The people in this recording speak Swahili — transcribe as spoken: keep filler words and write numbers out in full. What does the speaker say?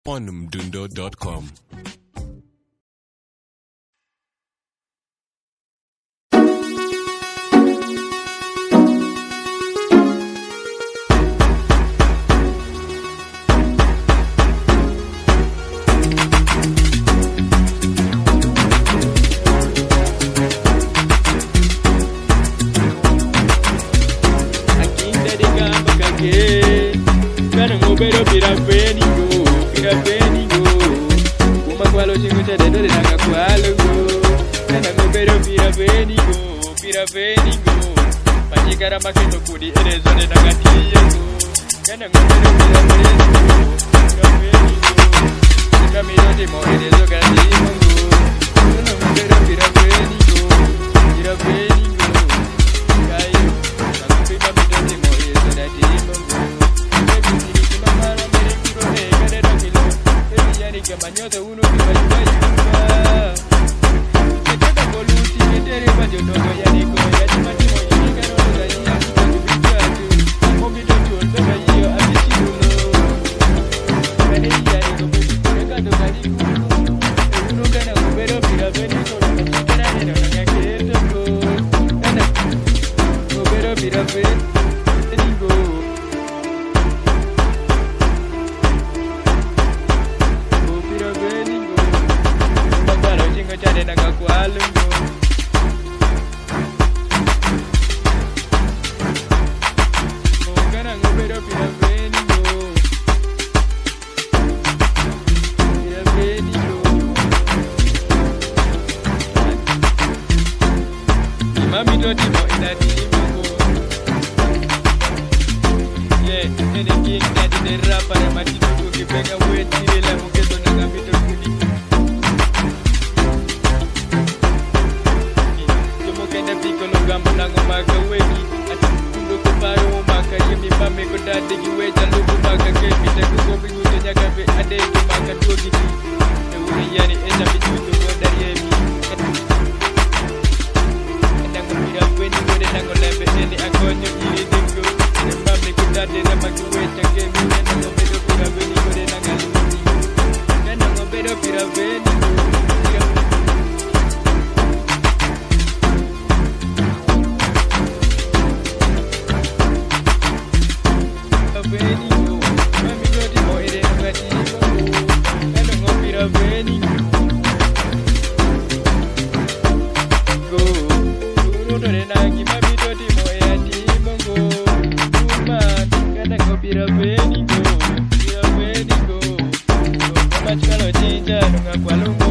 on mdundo dot com. Pero pira veni go, pira veni go. Uma kwalo chingu cha dedo nanga kwalo go. Nana go pero pira veni go, pira veni go. Pachikara makendo kudi erezo nanga tiya go. Nana go pero pira veni go, pira veni go. Camino de mo erezo gadi go. Nana go pero pira veni go, pira veni go. Kayo, nana pima pita de mo erezo gadi go. Que mañana de uno que va a ayudar. Que cada voluti que te reba yo no voy a ni con ya te mati mo ni que no da ya tu bicho mo mi do tu no va yo a ti chulo. Veni ya ni con mi que cada gadi uno que no pero mira veni con no que na no ya que te go. Ana go pero mira veni go. Chane nanga kwalo go. Mongana ngo pero pira veni go. Pira veni go. Mami do ti mo ina ti mo go. Yeah, ene king na di rapa na mati go ke pega weti la mo ke do nanga mito kuli. Gamba nango maka weki ati kundo kuparo maka yemi pame ko dade ki weja lugu maka ke pita ko ko bingu nya ka be ade ko maka dogi ti e wuri yani enda bi tuto ko dari emi nango mira weni wode nango lembe eni akonyo iri dingo e pame ko dade na maka weja ke mi nango bedo pira weni wode nango lugu nango bedo pira weni Pira veni go, pira veni go, pira veni go,